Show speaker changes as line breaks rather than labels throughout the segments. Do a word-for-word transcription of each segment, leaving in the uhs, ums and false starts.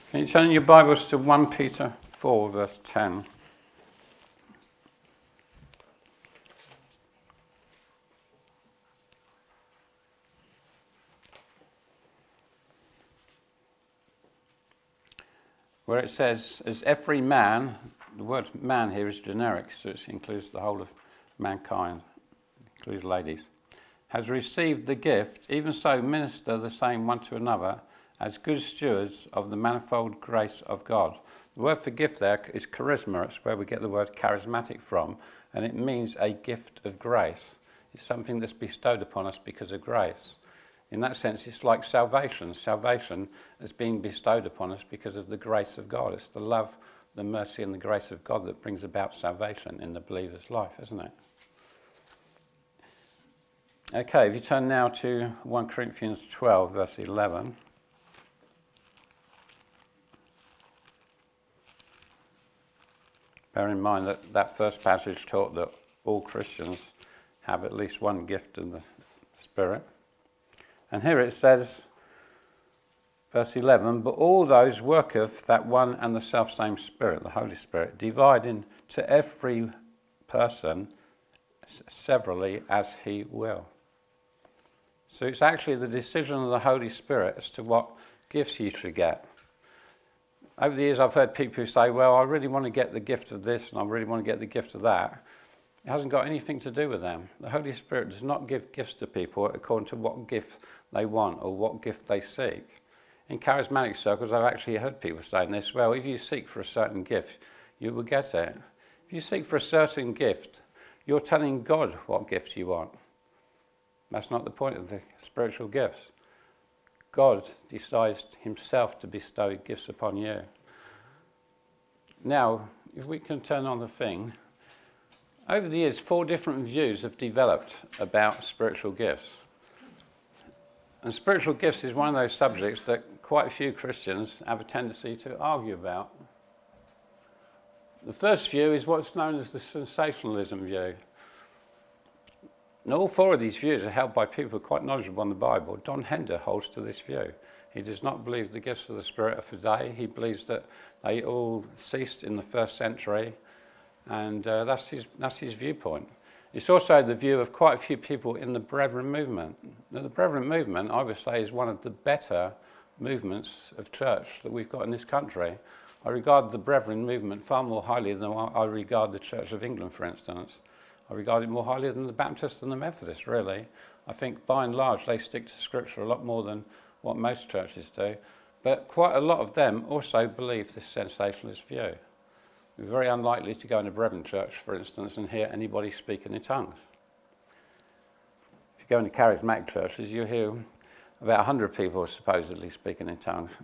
Can you turn your Bibles to First Peter four, verse ten? Where it says, as every man, the word man here is generic, so it includes the whole of mankind, includes ladies, has received the gift, even so minister the same one to another as good stewards of the manifold grace of God. The word for gift there is charisma. It's where we get the word charismatic from, and it means a gift of grace. It's something that's bestowed upon us because of grace. In that sense, it's like salvation. Salvation is being bestowed upon us because of the grace of God. It's the love, the mercy, and the grace of God that brings about salvation in the believer's life, isn't it? Okay, if you turn now to First Corinthians twelve, verse eleven. Bear in mind that that first passage taught that all Christians have at least one gift of the Spirit. And here it says, verse eleven, but all those worketh that one and the selfsame Spirit, the Holy Spirit, dividing to every person severally as he will. So it's actually the decision of the Holy Spirit as to what gifts you should get. Over the years I've heard people who say, well, I really want to get the gift of this and I really want to get the gift of that. It hasn't got anything to do with them. The Holy Spirit does not give gifts to people according to what gift they want or what gift they seek. In charismatic circles, I've actually heard people saying this, well, if you seek for a certain gift, you will get it. If you seek for a certain gift, you're telling God what gift you want. That's not the point of the spiritual gifts. God decides himself to bestow gifts upon you. Now, if we can turn on the thing, over the years, four different views have developed about spiritual gifts. And spiritual gifts is one of those subjects that quite a few Christians have a tendency to argue about. The first view is what's known as the sensationalism view. And all four of these views are held by people quite knowledgeable on the Bible. Don Hender holds to this view. He does not believe the gifts of the Spirit are for today. He believes that they all ceased in the first century, and uh, that's his, that's his viewpoint. It's also the view of quite a few people in the Brethren movement. Now, the Brethren movement, I would say, is one of the better movements of church that we've got in this country. I regard the Brethren movement far more highly than I regard the Church of England, for instance. I regard it more highly than the Baptists and the Methodists, really. I think, by and large, they stick to Scripture a lot more than what most churches do. But quite a lot of them also believe this sensationalist view. We're very unlikely to go in a Brethren church, for instance, and hear anybody speaking in tongues. If you go into charismatic churches, you hear about one hundred people supposedly speaking in tongues.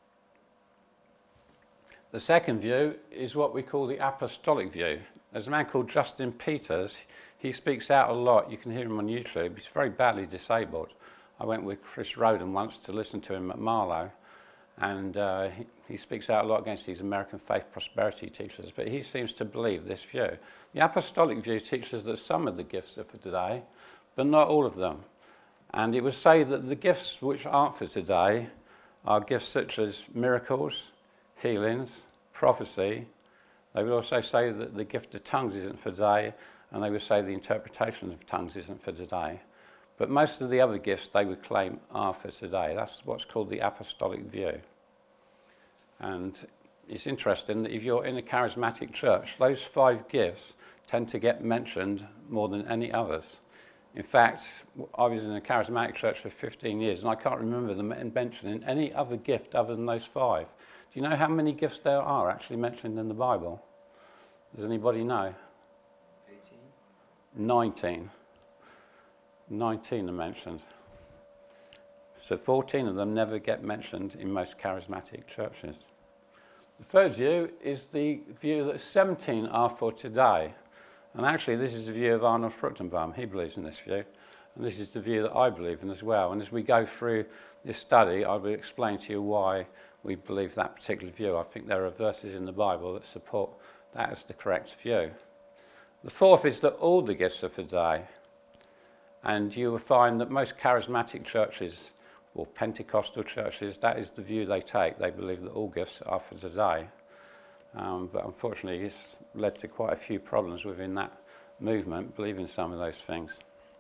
The second view is what we call the apostolic view. There's a man called Justin Peters. He speaks out a lot. You can hear him on YouTube. He's very badly disabled. I went with Chris Roden once to listen to him at Marlow, and uh, he, he speaks out a lot against these American faith prosperity teachers, but he seems to believe this view. The apostolic view teaches that some of the gifts are for today, but not all of them. And it would say that the gifts which aren't for today are gifts such as miracles, healings, prophecy. They would also say that the gift of tongues isn't for today, and they would say the interpretation of tongues isn't for today. But most of the other gifts they would claim are for today. That's what's called the apostolic view. And it's interesting that if you're in a charismatic church, those five gifts tend to get mentioned more than any others. In fact, I was in a charismatic church for fifteen years, and I can't remember them mentioning any other gift other than those five. Do you know how many gifts there are actually mentioned in the Bible? Does anybody know?
eighteen.
nineteen. nineteen are mentioned. So fourteen of them never get mentioned in most charismatic churches. The third view is the view that seventeen are for today. And actually this is the view of Arnold Fruchtenbaum. He believes in this view. And this is the view that I believe in as well. And as we go through this study, I will explain to you why we believe that particular view. I think there are verses in the Bible that support that as the correct view. The fourth is that all the gifts are for today. And you will find that most charismatic churches or Pentecostal churches, that is the view they take. They believe that all gifts are for today. Um, but unfortunately, it's led to quite a few problems within that movement, believing some of those things.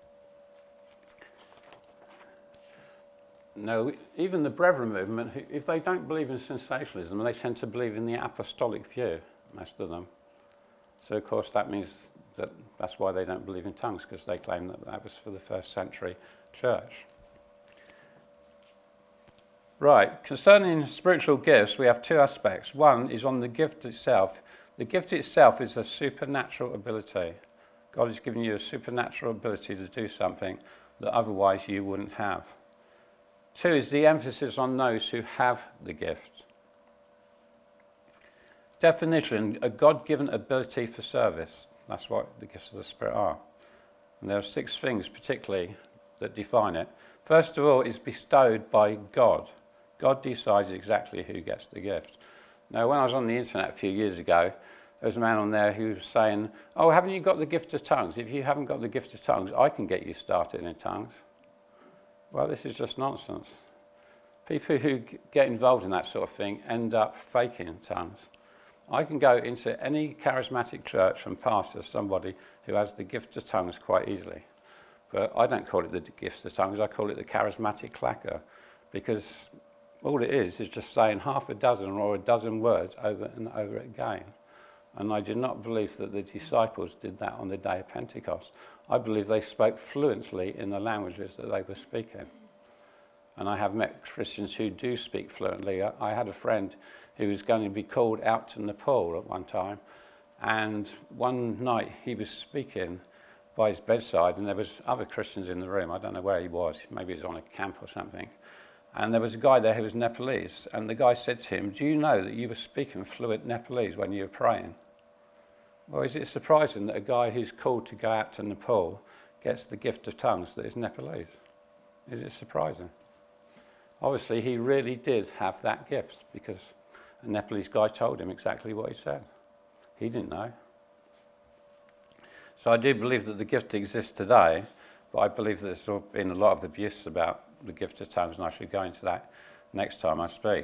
No, even the Brethren movement, if they don't believe in sensationalism, they tend to believe in the apostolic view, most of them. So, of course, that means that that's why they don't believe in tongues, because they claim that that was for the first century church. Right, concerning spiritual gifts, we have two aspects. One is on the gift itself. The gift itself is a supernatural ability. God has given you a supernatural ability to do something that otherwise you wouldn't have. Two is the emphasis on those who have the gift. Definition, a God-given ability for service. That's what the gifts of the Spirit are. And there are six things particularly that define it. First of all, it's bestowed by God. God decides exactly who gets the gift. Now, when I was on the internet a few years ago, there was a man on there who was saying, oh, haven't you got the gift of tongues? If you haven't got the gift of tongues, I can get you started in tongues. Well, this is just nonsense. People who get involved in that sort of thing end up faking tongues. I can go into any charismatic church and pass as somebody who has the gift of tongues quite easily. But I don't call it the gift of tongues, I call it the charismatic clacker, because all it is is just saying half a dozen or a dozen words over and over again. And I do not believe that the disciples did that on the day of Pentecost. I believe they spoke fluently in the languages that they were speaking. And I have met Christians who do speak fluently. I had a friend who was going to be called out to Nepal at one time. And one night he was speaking by his bedside, and there was other Christians in the room. I don't know where he was. Maybe he was on a camp or something. And there was a guy there who was Nepalese. And the guy said to him, do you know that you were speaking fluent Nepalese when you were praying? Well, is it surprising that a guy who's called to go out to Nepal gets the gift of tongues that is Nepalese? Is it surprising? Obviously, he really did have that gift, because a Nepalese guy told him exactly what he said. He didn't know. So I do believe that the gift exists today, but I believe there's been a lot of abuse about the gift of tongues, and I should go into that next time I speak.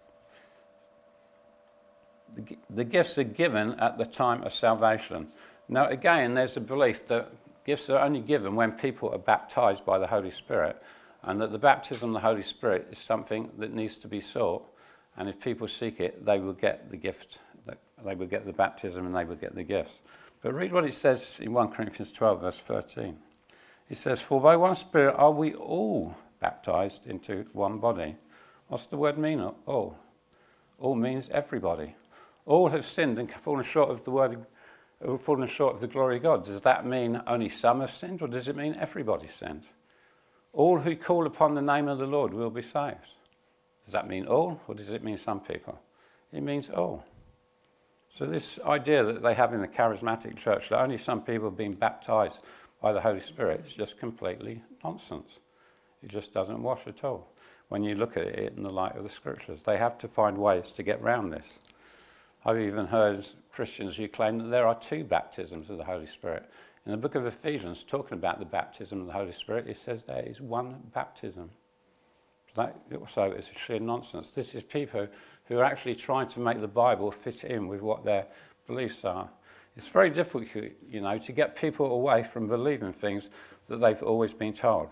The, the gifts are given at the time of salvation. Now, again, there's a belief that gifts are only given when people are baptized by the Holy Spirit, and that the baptism of the Holy Spirit is something that needs to be sought, and if people seek it, they will get the gift, they will get the baptism, and they will get the gifts. But read what it says in First Corinthians twelve, verse thirteen. It says, for by one Spirit are we all baptized into one body. What's the word mean, all? All means everybody. All have sinned and fallen short of the word, fallen short of the glory of God. Does that mean only some have sinned, or does it mean everybody sinned? All who call upon the name of the Lord will be saved. Does that mean all, or does it mean some people? It means all. So this idea that they have in the charismatic church that only some people have been baptized by the Holy Spirit is just completely nonsense. It just doesn't wash at all when you look at it in the light of the Scriptures. They have to find ways to get around this. I've even heard Christians who claim that there are two baptisms of the Holy Spirit. In the book of Ephesians, talking about the baptism of the Holy Spirit, it says there is one baptism. That also is sheer nonsense. This is people who are actually trying to make the Bible fit in with what their beliefs are. It's very difficult, you know, to get people away from believing things that they've always been told.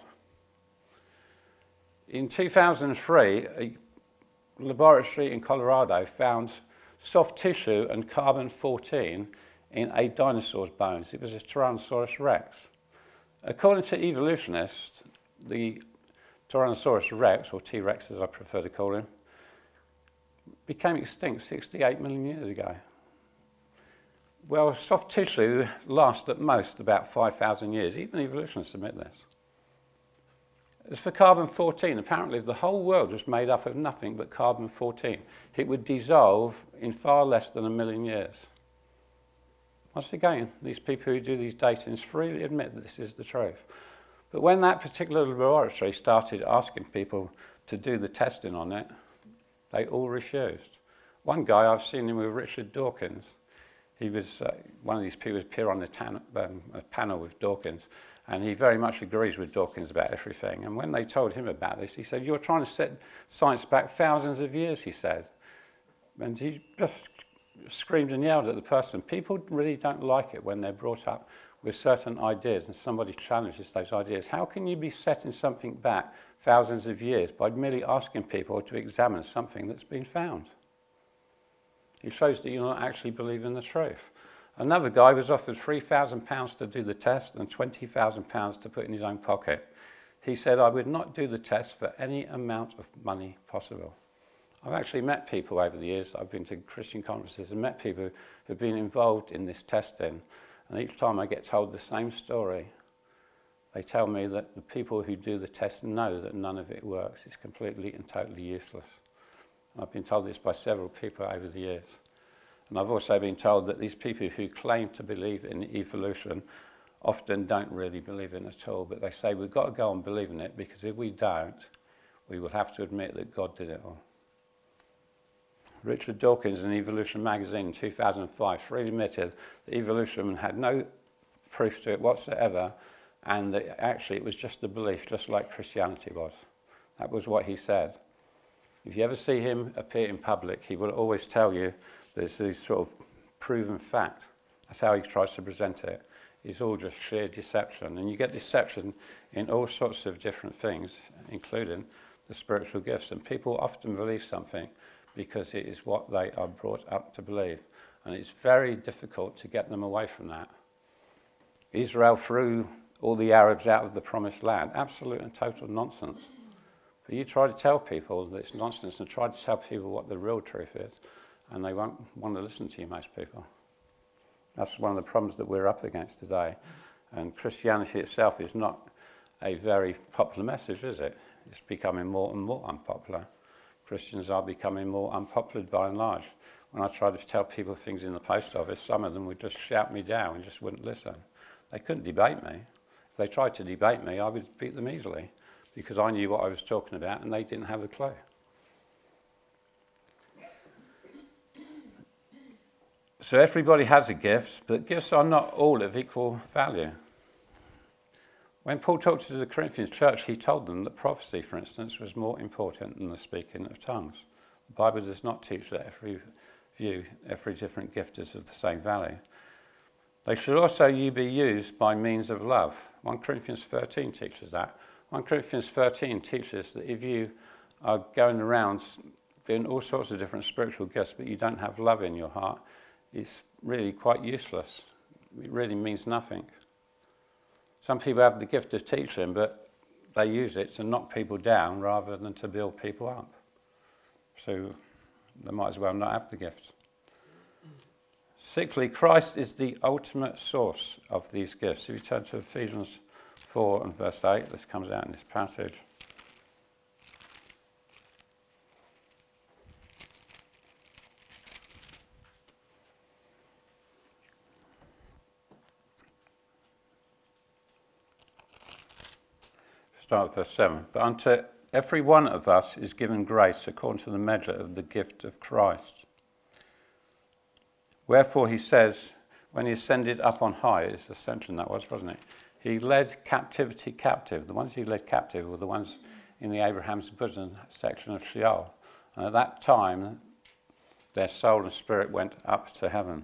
In two thousand three, a laboratory in Colorado found soft tissue and carbon fourteen in a dinosaur's bones. It was a Tyrannosaurus rex. According to evolutionists, the Tyrannosaurus rex, or T-Rex as I prefer to call him, became extinct sixty-eight million years ago. Well, soft tissue lasts at most about five thousand years. Even evolutionists admit this. As for carbon fourteen, apparently if the whole world was made up of nothing but carbon fourteen, it would dissolve in far less than a million years. Once again, these people who do these datings freely admit that this is the truth. But when that particular laboratory started asking people to do the testing on it, they all refused. One guy, I've seen him with Richard Dawkins. He was, uh, one of these people appear on the tan- um, a panel with Dawkins, And he very much agrees with Dawkins about everything. And when they told him about this, he said, "You're trying to set science back thousands of years," he said. And he just screamed and yelled at the person. People really don't like it when they're brought up with certain ideas and somebody challenges those ideas. How can you be setting something back thousands of years by merely asking people to examine something that's been found? It shows that you're not actually believing the truth. Another guy was offered three thousand pounds to do the test and twenty thousand pounds to put in his own pocket. He said, "I would not do the test for any amount of money possible." I've actually met people over the years, I've been to Christian conferences and met people who've been involved in this testing, and each time I get told the same story. They tell me that the people who do the test know that none of it works. It's completely and totally useless. And I've been told this by several people over the years. And I've also been told that these people who claim to believe in evolution often don't really believe in it at all, but they say we've got to go on believing it, because if we don't, we will have to admit that God did it all. Richard Dawkins in Evolution magazine in two thousand five freely admitted that evolution had no proof to it whatsoever, and that actually it was just a belief, just like Christianity was. That was what he said. If you ever see him appear in public, he will always tell you there's this sort of proven fact. That's how he tries to present it. It's all just sheer deception. And you get deception in all sorts of different things, including the spiritual gifts. And people often believe something because it is what they are brought up to believe. And it's very difficult to get them away from that. Israel threw all the Arabs out of the promised land. Absolute and total nonsense. But you try to tell people that it's nonsense and try to tell people what the real truth is, and they won't want to listen to you, most people. That's one of the problems that we're up against today. And Christianity itself is not a very popular message, is it? It's becoming more and more unpopular. Christians are becoming more unpopular by and large. When I tried to tell people things in the post office, some of them would just shout me down and just wouldn't listen. They couldn't debate me. If they tried to debate me, I would beat them easily, because I knew what I was talking about and they didn't have a clue. So everybody has a gift, but gifts are not all of equal value. When Paul talked to the Corinthians church, he told them that prophecy, for instance, was more important than the speaking of tongues. The Bible does not teach that every view, every different gift is of the same value. They should also be used by means of love. First Corinthians thirteen teaches that. First Corinthians thirteen teaches that if you are going around doing all sorts of different spiritual gifts, but you don't have love in your heart, it's really quite useless. It really means nothing. Some people have the gift of teaching, but they use it to knock people down rather than to build people up. So they might as well not have the gift. Sixthly, Christ is the ultimate source of these gifts. If you turn to Ephesians four and verse eight, this comes out in this passage. Start with verse seven. But unto every one of us is given grace according to the measure of the gift of Christ. Wherefore he says, when he ascended up on high, it's ascension that was, wasn't it? He led captivity captive. The ones he led captive were the ones in the Abraham's bosom section of Sheol. And at that time, their soul and spirit went up to heaven.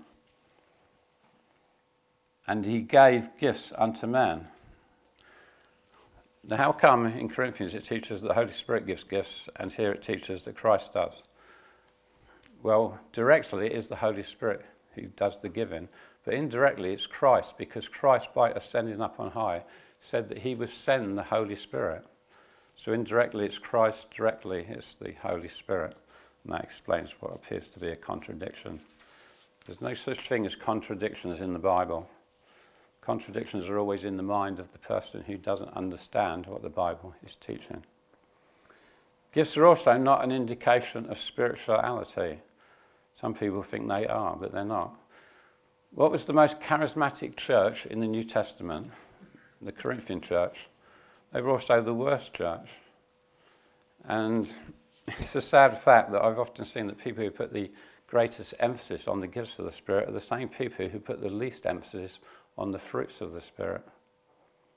And he gave gifts unto man. Now, how come in Corinthians it teaches that the Holy Spirit gives gifts, and here it teaches that Christ does? Well, directly it is the Holy Spirit who does the giving, but indirectly it's Christ, because Christ, by ascending up on high, said that he would send the Holy Spirit. So indirectly it's Christ, directly it's the Holy Spirit. And that explains what appears to be a contradiction. There's no such thing as contradictions in the Bible. Contradictions are always in the mind of the person who doesn't understand what the Bible is teaching. Gifts are also not an indication of spirituality. Some people think they are, but they're not. What was the most charismatic church in the New Testament? The Corinthian church. They were also the worst church. And it's a sad fact that I've often seen that people who put the greatest emphasis on the gifts of the Spirit are the same people who put the least emphasis on the fruits of the Spirit.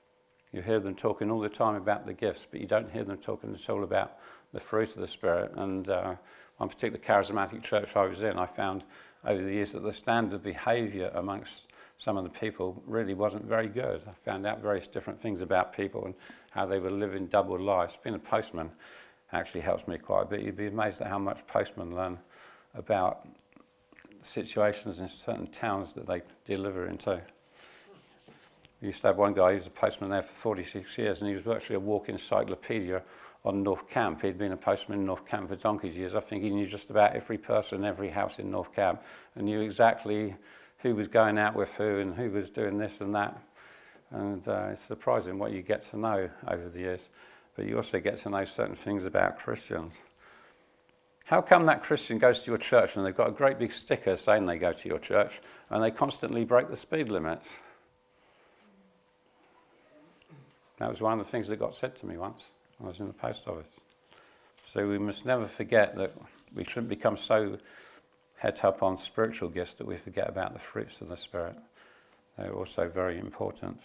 You hear them talking all the time about the gifts, but you don't hear them talking at all about the fruit of the Spirit. And uh, one particular charismatic church I was in, I found over the years that the standard behaviour amongst some of the people really wasn't very good. I found out various different things about people and how they were living double lives. Being a postman actually helps me quite a bit. You'd be amazed at how much postmen learn about situations in certain towns that they deliver into. We used to have one guy, he was a postman there for forty-six years, and he was virtually a walking encyclopedia on North Camp. He'd been a postman in North Camp for donkey's years. I think he knew just about every person, every house in North Camp, and knew exactly who was going out with who and who was doing this and that. And uh, it's surprising what you get to know over the years. But you also get to know certain things about Christians. How come that Christian goes to your church and they've got a great big sticker saying they go to your church and they constantly break the speed limits? That was one of the things that got said to me once. I was in the post office. So we must never forget that we shouldn't become so het up on spiritual gifts that we forget about the fruits of the Spirit. They're also very important.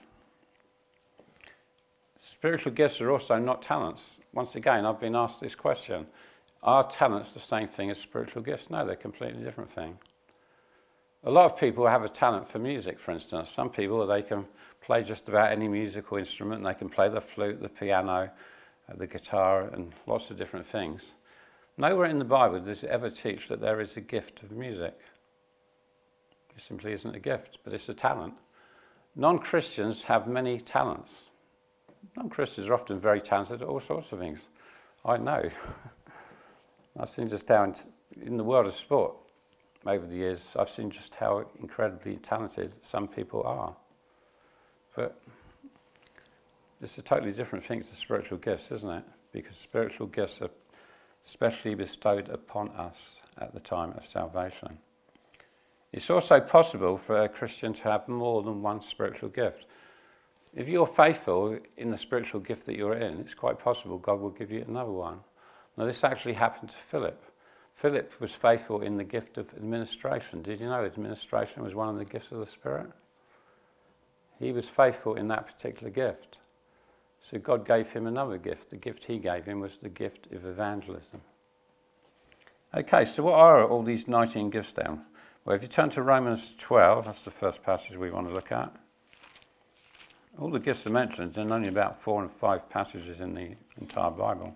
Spiritual gifts are also not talents. Once again, I've been asked this question. Are talents the same thing as spiritual gifts? No, they're a completely different thing. A lot of people have a talent for music, for instance. Some people, they can play just about any musical instrument. They can play the flute, the piano, the guitar, and lots of different things. Nowhere in the Bible does it ever teach that there is a gift of music. It simply isn't a gift, but it's a talent. Non-Christians have many talents. Non-Christians are often very talented at all sorts of things. I know. I've seen just how, in, in the world of sport, over the years, I've seen just how incredibly talented some people are. But it's a totally different thing to spiritual gifts, isn't it? Because spiritual gifts are specially bestowed upon us at the time of salvation. It's also possible for a Christian to have more than one spiritual gift. If you're faithful in the spiritual gift that you're in, it's quite possible God will give you another one. Now, this actually happened to Philip. Philip was faithful in the gift of administration. Did you know administration was one of the gifts of the Spirit? He was faithful in that particular gift. So God gave him another gift. The gift he gave him was the gift of evangelism. Okay, so what are all these nineteen gifts then? Well, if you turn to Romans twelve, that's the first passage we want to look at. All the gifts are mentioned, and only about four and five passages in the entire Bible.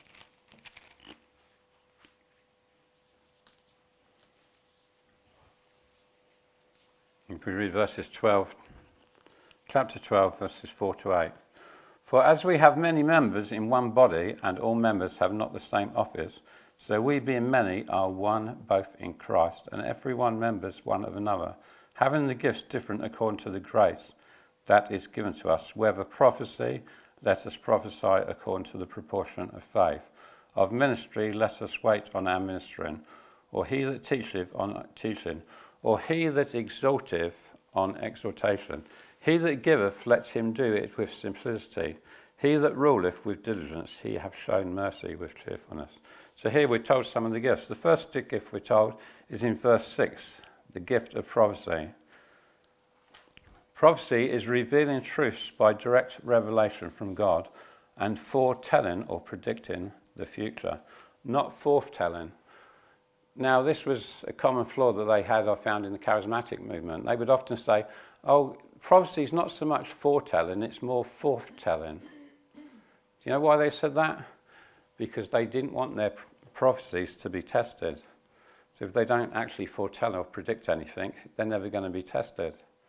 If we read verses twelve, chapter twelve, verses four to eight. For as we have many members in one body, and all members have not the same office, so we being many are one both in Christ, and every one members one of another, having the gifts different according to the grace that is given to us. Whether prophecy, let us prophesy according to the proportion of faith. Of ministry, let us wait on our ministering. Or he that teacheth on teaching. Or he that exhorteth on exhortation. He that giveth, let him do it with simplicity. He that ruleth with diligence, he hath shown mercy with cheerfulness. So here we're told some of the gifts. The first gift we're told is in verse six, the gift of prophecy. Prophecy is revealing truths by direct revelation from God and foretelling or predicting the future, not forthtelling. Now, this was a common flaw that they had, I found, in the charismatic movement. They would often say, oh, prophecy is not so much foretelling, it's more forthtelling. Do you know why they said that? Because they didn't want their prophecies to be tested. So if they don't actually foretell or predict anything, they're never going to be tested.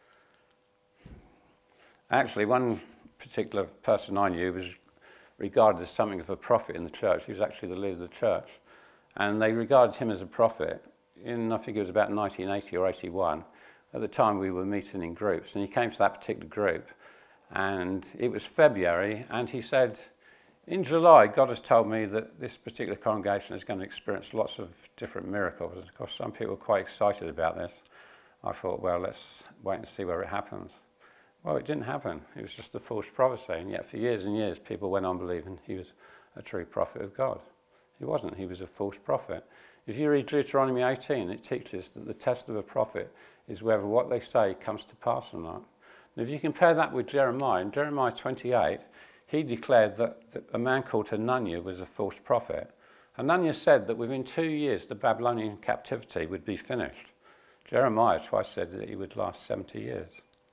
Actually, one particular person I knew was regarded as something of a prophet in the church. He was actually the leader of the church. And they regarded him as a prophet in, I think it was about nineteen eighty or eighty-one. At the time, we were meeting in groups, and he came to that particular group, and it was February, and he said, in July, God has told me that this particular congregation is going to experience lots of different miracles. And of course, some people were quite excited about this. I thought, well, let's wait and see where it happens. Well, it didn't happen. It was just a false prophecy, and yet for years and years, people went on believing he was a true prophet of God. He wasn't. He was a false prophet. If you read Deuteronomy eighteen, it teaches that the test of a prophet is whether what they say comes to pass or not. And if you compare that with Jeremiah, in Jeremiah twenty-eight, he declared that, that a man called Hananiah was a false prophet. Hananiah said that within two years the Babylonian captivity would be finished. Jeremiah twice said that it would last seventy years.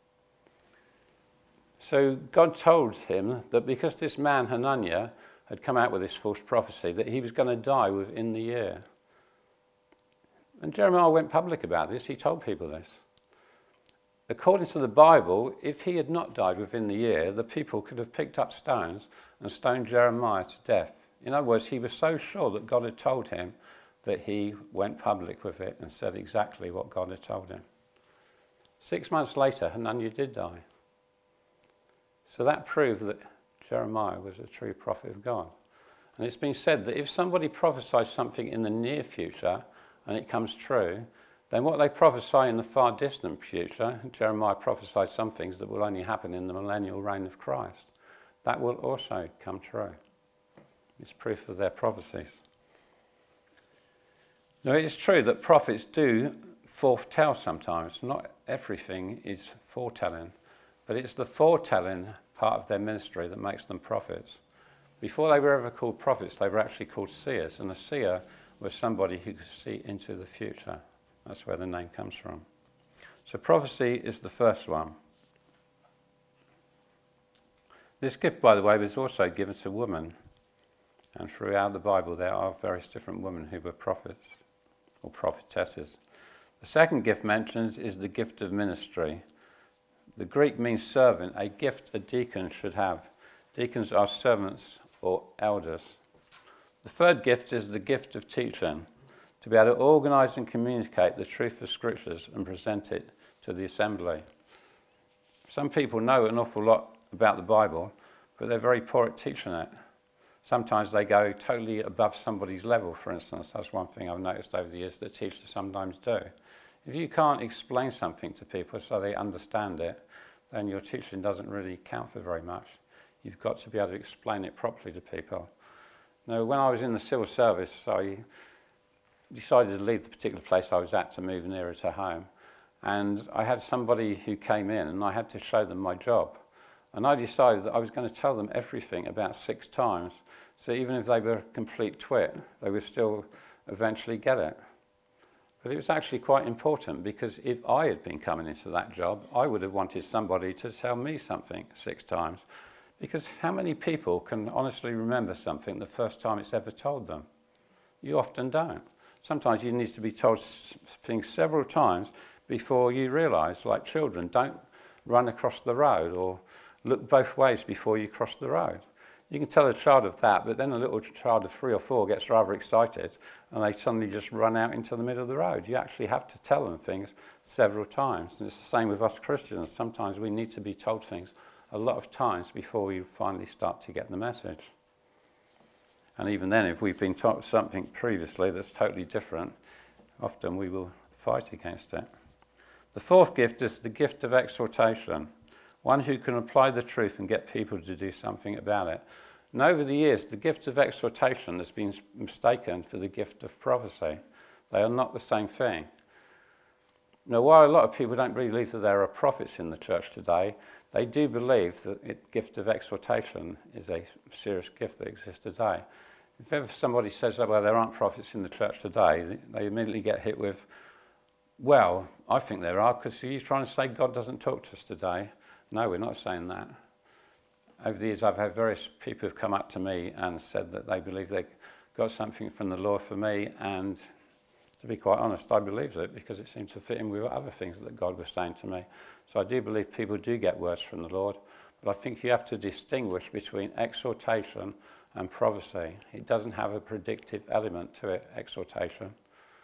So God told him that because this man Hananiah had come out with this false prophecy, that he was going to die within the year. And Jeremiah went public about this. He told people this. According to the Bible, if he had not died within the year, the people could have picked up stones and stoned Jeremiah to death. In other words, he was so sure that God had told him that he went public with it and said exactly what God had told him. Six months later, Hananiah did die. So that proved that Jeremiah was a true prophet of God. And it's been said that if somebody prophesies something in the near future and it comes true, then what they prophesy in the far distant future, Jeremiah prophesied some things that will only happen in the millennial reign of Christ, that will also come true. It's proof of their prophecies. Now, it is true that prophets do foretell sometimes. Not everything is foretelling, but it's the foretelling part of their ministry that makes them prophets. Before they were ever called prophets, they were actually called seers, and a seer was somebody who could see into the future. That's where the name comes from. So prophecy is the first one. This gift, by the way, was also given to women. And throughout the Bible, there are various different women who were prophets or prophetesses. The second gift mentioned is the gift of ministry. The Greek means servant, a gift a deacon should have. Deacons are servants or elders. The third gift is the gift of teaching, to be able to organise and communicate the truth of Scriptures and present it to the assembly. Some people know an awful lot about the Bible, but they're very poor at teaching it. Sometimes they go totally above somebody's level, for instance. That's one thing I've noticed over the years that teachers sometimes do. If you can't explain something to people so they understand it, then your teaching doesn't really count for very much. You've got to be able to explain it properly to people. Now, when I was in the civil service, I decided to leave the particular place I was at to move nearer to home. And I had somebody who came in and I had to show them my job. And I decided that I was going to tell them everything about six times. So even if they were a complete twit, they would still eventually get it. But it was actually quite important, because if I had been coming into that job, I would have wanted somebody to tell me something six times. Because how many people can honestly remember something the first time it's ever told them? You often don't. Sometimes you need to be told things several times before you realise, like children, don't run across the road or look both ways before you cross the road. You can tell a child of that, but then a little child of three or four gets rather excited and they suddenly just run out into the middle of the road. You actually have to tell them things several times. And it's the same with us Christians. Sometimes we need to be told things a lot of times before we finally start to get the message. And even then, if we've been taught something previously that's totally different, often we will fight against it. The fourth gift is the gift of exhortation. One who can apply the truth and get people to do something about it. And over the years, the gift of exhortation has been mistaken for the gift of prophecy. They are not the same thing. Now, while a lot of people don't believe that there are prophets in the church today, they do believe that the gift of exhortation is a serious gift that exists today. If ever somebody says, oh, well, there aren't prophets in the church today, they immediately get hit with, well, I think there are, because you're trying to say God doesn't talk to us today. No, we're not saying that. Over the years, I've had various people who've come up to me and said that they believe they got something from the Lord for me, and to be quite honest, I believed it because it seemed to fit in with other things that God was saying to me. So I do believe people do get words from the Lord, but I think you have to distinguish between exhortation and prophecy. It doesn't have a predictive element to it, exhortation.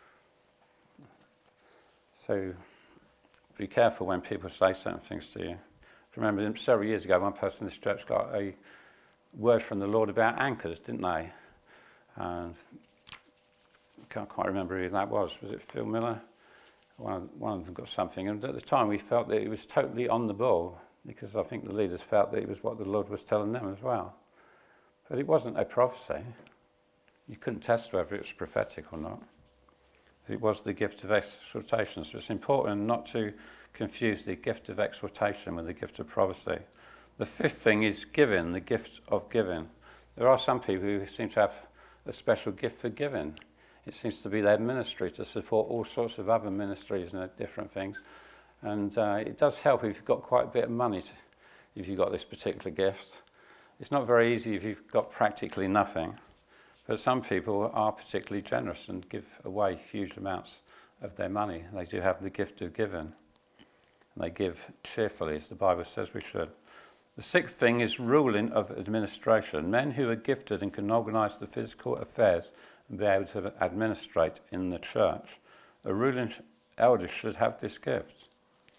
So be careful when people say certain things to you. I remember several years ago, one person in this church got a word from the Lord about anchors, didn't they? And I can't quite remember who that was. Was it Phil Miller? One of, one of them got something. And at the time, we felt that it was totally on the ball, because I think the leaders felt that it was what the Lord was telling them as well. But it wasn't a prophecy. You couldn't test whether it was prophetic or not. It was the gift of exhortation. So it's important not to confuse the gift of exhortation with the gift of prophecy. The fifth thing is giving, the gift of giving. There are some people who seem to have a special gift for giving. It seems to be their ministry to support all sorts of other ministries and different things. And uh, it does help if you've got quite a bit of money, to, if you've got this particular gift. It's not very easy if you've got practically nothing. But some people are particularly generous and give away huge amounts of their money. They do have the gift of giving. And they give cheerfully, as the Bible says we should. The sixth thing is ruling of administration. Men who are gifted and can organise the physical affairs and be able to administrate in the church. A ruling elder should have this gift.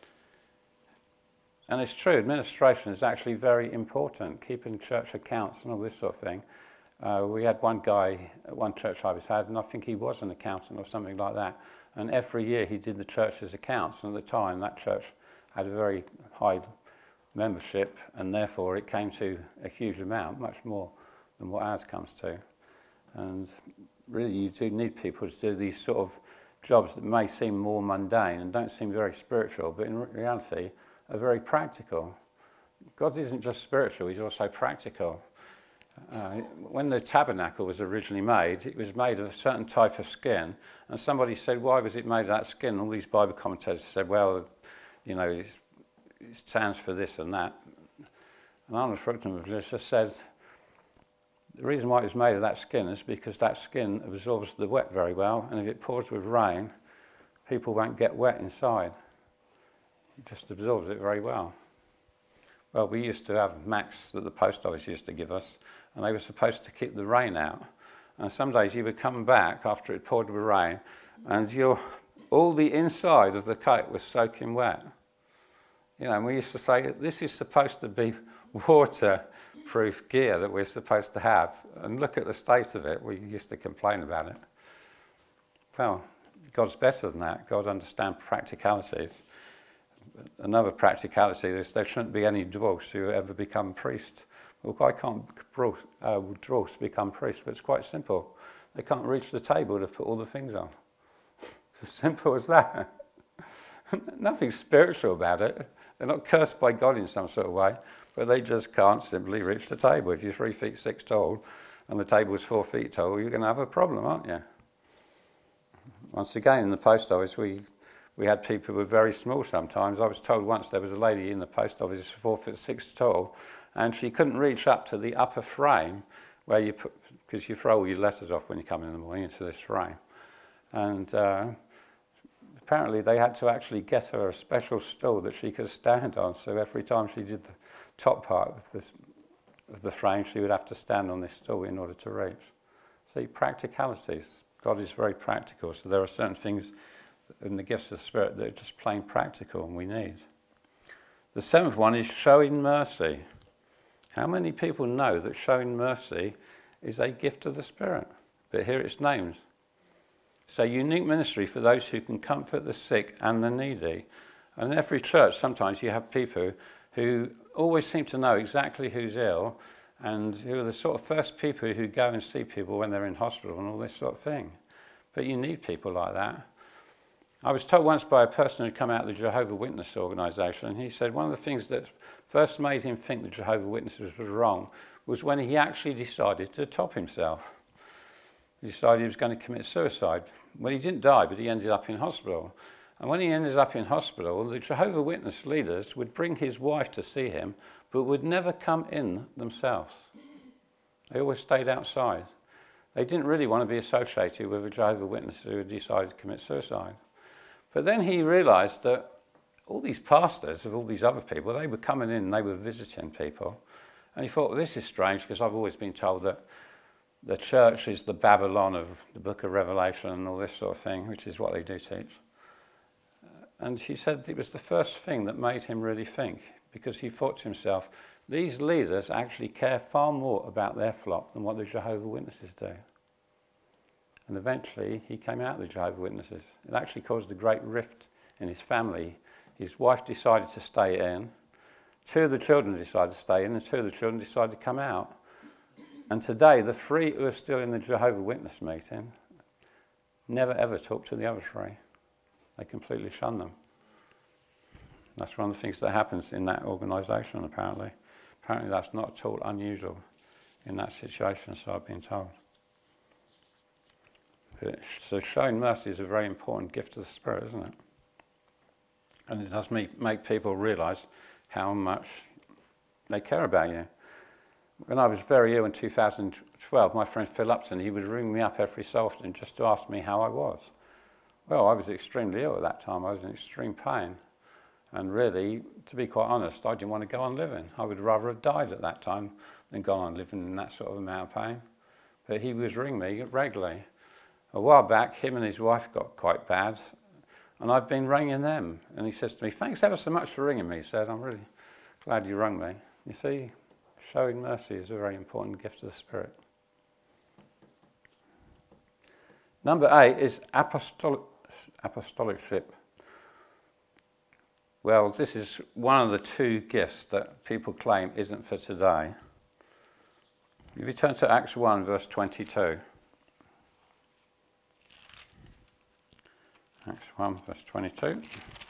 And it's true, administration is actually very important, keeping church accounts and all this sort of thing. Uh, we had one guy at one church I was at, and I think he was an accountant or something like that. And every year he did the church's accounts. And at the time, that church had a very high membership, and therefore it came to a huge amount, much more than what ours comes to. And really, you do need people to do these sort of jobs that may seem more mundane and don't seem very spiritual, but in reality are very practical. God isn't just spiritual, he's also practical. Uh, when the tabernacle was originally made, it was made of a certain type of skin, and somebody said, why was it made of that skin? And all these Bible commentators said, well, you know, it's, it stands for this and that. And Arnold Fruchtenberg just said, the reason why it was made of that skin is because that skin absorbs the wet very well, and if it pours with rain, people won't get wet inside. It just absorbs it very well. Well, we used to have mats that the post office used to give us, and they were supposed to keep the rain out. And some days you would come back after it poured with rain, and your, all the inside of the coat was soaking wet. You know, and we used to say, this is supposed to be waterproof gear that we're supposed to have, and look at the state of it. We used to complain about it. Well, God's better than that. God understands practicalities. Another practicality is there shouldn't be any dwarfs who ever become priests. Well, why can't uh, dwarfs become priests? But it's quite simple. They can't reach the table to put all the things on. It's as simple as that. Nothing spiritual about it. They're not cursed by God in some sort of way, but they just can't simply reach the table. If you're three feet six tall and the table is four feet tall, you're going to have a problem, aren't you? Once again, in the post office, we we had people who were very small sometimes. I was told once there was a lady in the post office four foot six tall, and she couldn't reach up to the upper frame where you put, because you throw all your letters off when you come in the morning into this frame. And uh, apparently they had to actually get her a special stool that she could stand on, so every time she did the top part of, this, of the frame, she would have to stand on this stool in order to reach. See, practicalities. God is very practical, so there are certain things in the gifts of the Spirit that are just plain practical and we need. The seventh one is showing mercy. How many people know that showing mercy is a gift of the Spirit? But here it's named. It's a unique ministry for those who can comfort the sick and the needy. And in every church, sometimes you have people who always seem to know exactly who's ill and who are the sort of first people who go and see people when they're in hospital and all this sort of thing. But you need people like that. I was told once by a person who'd come out of the Jehovah's Witness organisation, and he said one of the things that first made him think the Jehovah's Witnesses was wrong was when he actually decided to top himself. He decided he was going to commit suicide. Well, he didn't die, but he ended up in hospital. And when he ended up in hospital, the Jehovah's Witness leaders would bring his wife to see him, but would never come in themselves. They always stayed outside. They didn't really want to be associated with a Jehovah's Witness who had decided to commit suicide. But then he realised that all these pastors of all these other people, they were coming in and they were visiting people. And he thought, well, this is strange, because I've always been told that the church is the Babylon of the book of Revelation and all this sort of thing, which is what they do teach. And he said it was the first thing that made him really think, because he thought to himself, these leaders actually care far more about their flock than what the Jehovah's Witnesses do. And eventually he came out of the Jehovah's Witnesses. It actually caused a great rift in his family. His wife decided to stay in. Two of the children decided to stay in, and two of the children decided to come out. And today, the three who are still in the Jehovah's Witness meeting, never ever talk to the other three. They completely shun them. That's one of the things that happens in that organisation, apparently. Apparently that's not at all unusual in that situation, so I've been told. But, so showing mercy is a very important gift of the Spirit, isn't it? And it does make, make people realise how much they care about you. When I was very ill in two thousand twelve, my friend Phil Upton, he would ring me up every so often just to ask me how I was. Well, I was extremely ill at that time. I was in extreme pain. And really, to be quite honest, I didn't want to go on living. I would rather have died at that time than gone on living in that sort of amount of pain. But he would ring me regularly. A while back, him and his wife got quite bad, and I've been ringing them. And he says to me, thanks ever so much for ringing me. He said, I'm really glad you rang me. You see, showing mercy is a very important gift of the Spirit. Number eight is apostolic, apostolicship. Well, this is one of the two gifts that people claim isn't for today. If you turn to Acts one, verse twenty-two. Acts one, verse twenty-two.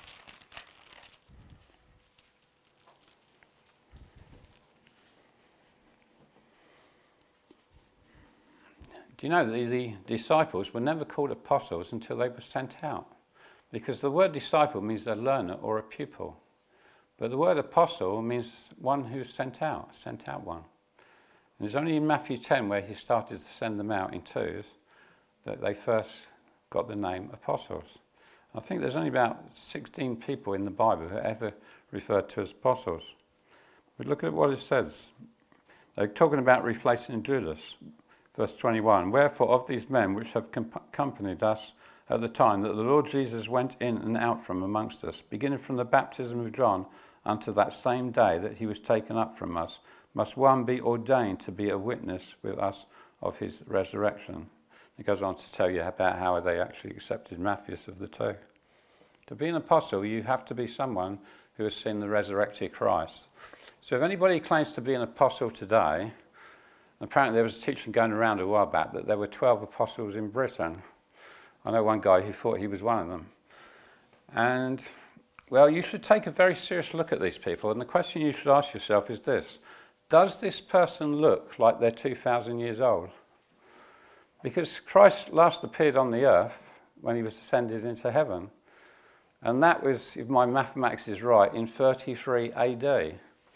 Do you know that the disciples were never called apostles until they were sent out? Because the word disciple means a learner or a pupil. But the word apostle means one who's sent out, sent out one. And it's only in Matthew ten, where he started to send them out in twos, that they first got the name apostles. I think there's only about sixteen people in the Bible who are ever referred to as apostles. But look at what it says. They're talking about replacing Judas. Verse twenty-one, wherefore of these men which have accompanied us at the time that the Lord Jesus went in and out from amongst us, beginning from the baptism of John unto that same day that he was taken up from us, must one be ordained to be a witness with us of his resurrection. It goes on to tell you about how they actually accepted Matthias of the two. To be an apostle, you have to be someone who has seen the resurrected Christ. So if anybody claims to be an apostle today, apparently there was a teaching going around a while back that there were twelve apostles in Britain. I know one guy who thought he was one of them. And, well, you should take a very serious look at these people. And the question you should ask yourself is this. Does this person look like they're two thousand years old? Because Christ last appeared on the earth when he was ascended into heaven. And that was, if my mathematics is right, in thirty-three A D.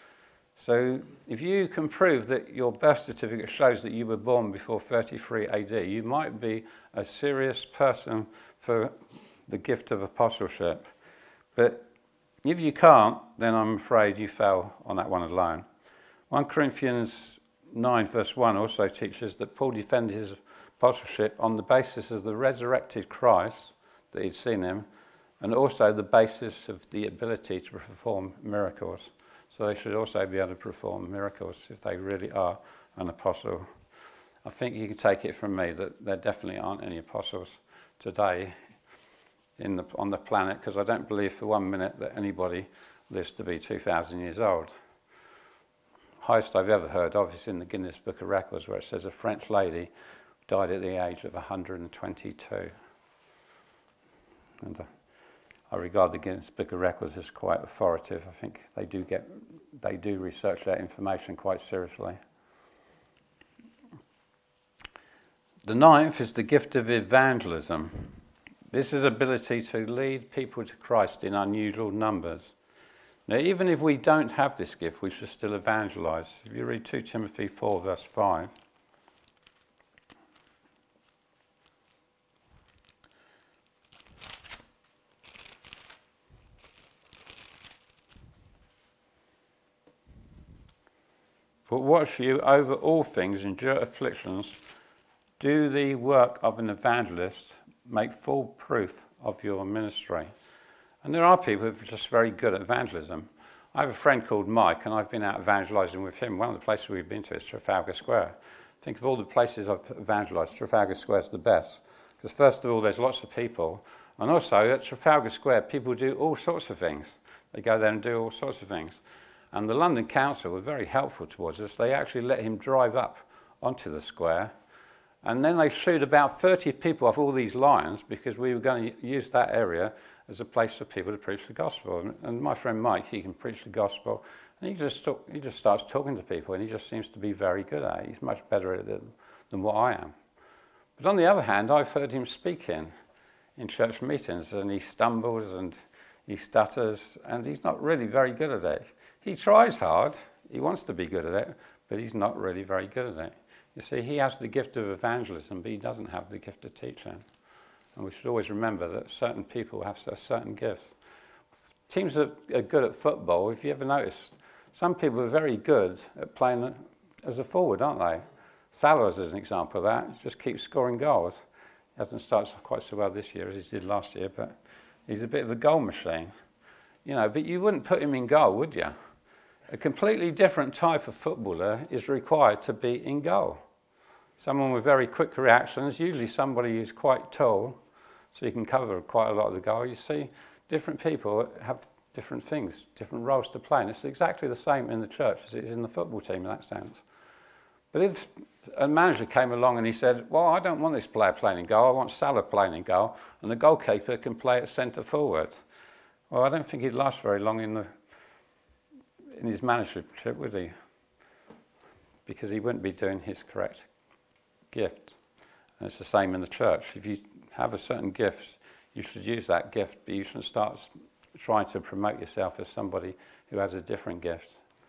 So if you can prove that your birth certificate shows that you were born before thirty-three A D, you might be a serious person for the gift of apostleship. But if you can't, then I'm afraid you fail on that one alone. First Corinthians nine verse one also teaches that Paul defended his apostleship on the basis of the resurrected Christ, that he'd seen him, and also the basis of the ability to perform miracles. So they should also be able to perform miracles if they really are an apostle. I think you can take it from me that there definitely aren't any apostles today in the, on the planet, because I don't believe for one minute that anybody lives to be two thousand years old. Highest I've ever heard of is in the Guinness Book of Records, where it says a French lady died at the age of one hundred twenty-two. And uh, I regard the Guinness Book of Records as quite authoritative. I think they do get, they do research that information quite seriously. The ninth is the gift of evangelism. This is ability to lead people to Christ in unusual numbers. Now, even if we don't have this gift, we should still evangelize. If you read Second Timothy four, verse five, but watch you over all things, endure afflictions, do the work of an evangelist, make full proof of your ministry. And there are people who are just very good at evangelism. I have a friend called Mike, and I've been out evangelising with him. One of the places we've been to is Trafalgar Square. Think of all the places I've evangelised, Trafalgar Square is the best. Because first of all, there's lots of people. And also, at Trafalgar Square, people do all sorts of things. They go there and do all sorts of things. And the London Council were very helpful towards us. They actually let him drive up onto the square And then they shooed about thirty people off all these lines because we were going to use that area as a place for people to preach the gospel. And, and my friend Mike, he can preach the gospel, and he just talk, he just starts talking to people, and he just seems to be very good at it. He's much better at it than, than what I am. But on the other hand, I've heard him speaking in church meetings, and he stumbles and he stutters, and he's not really very good at it. He tries hard, he wants to be good at it, but he's not really very good at it. You see, he has the gift of evangelism, but he doesn't have the gift of teaching. And we should always remember that certain people have a certain gift. Teams that are good at football, if you ever noticed, some people are very good at playing as a forward, aren't they? Salah is an example of that. He just keeps scoring goals. He hasn't started quite so well this year as he did last year, but he's a bit of a goal machine. You know, but you wouldn't put him in goal, would you? A completely different type of footballer is required to be in goal. Someone with very quick reactions, usually somebody who's quite tall, so you can cover quite a lot of the goal. You see, different people have different things, different roles to play, and it's exactly the same in the church as it is in the football team in that sense. But if a manager came along and he said, well, I don't want this player playing in goal, I want Salah playing in goal, and the goalkeeper can play at centre forward. Well, I don't think he'd last very long in the in his managership, would he? Because he wouldn't be doing his correct gift. And it's the same in the church. If you have a certain gift, you should use that gift, but you shouldn't start trying to promote yourself as somebody who has a different gift.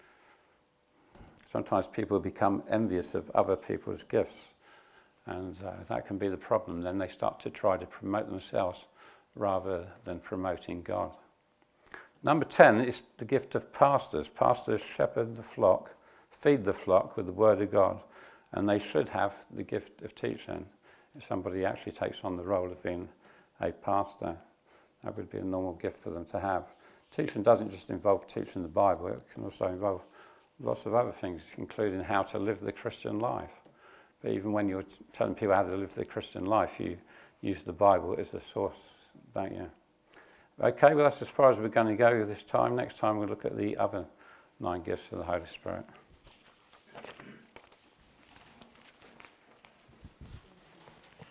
Sometimes people become envious of other people's gifts, and uh, that can be the problem. Then they start to try to promote themselves rather than promoting God. Number ten is the gift of pastors. Pastors shepherd the flock, feed the flock with the word of God, and they should have the gift of teaching. If somebody actually takes on the role of being a pastor, that would be a normal gift for them to have. Teaching doesn't just involve teaching the Bible, it can also involve lots of other things, including how to live the Christian life. But even when you're telling people how to live the Christian life, you use the Bible as a source, don't you? Okay, well that's as far as we're going to go this time. Next time we'll look at the other nine gifts of the Holy Spirit.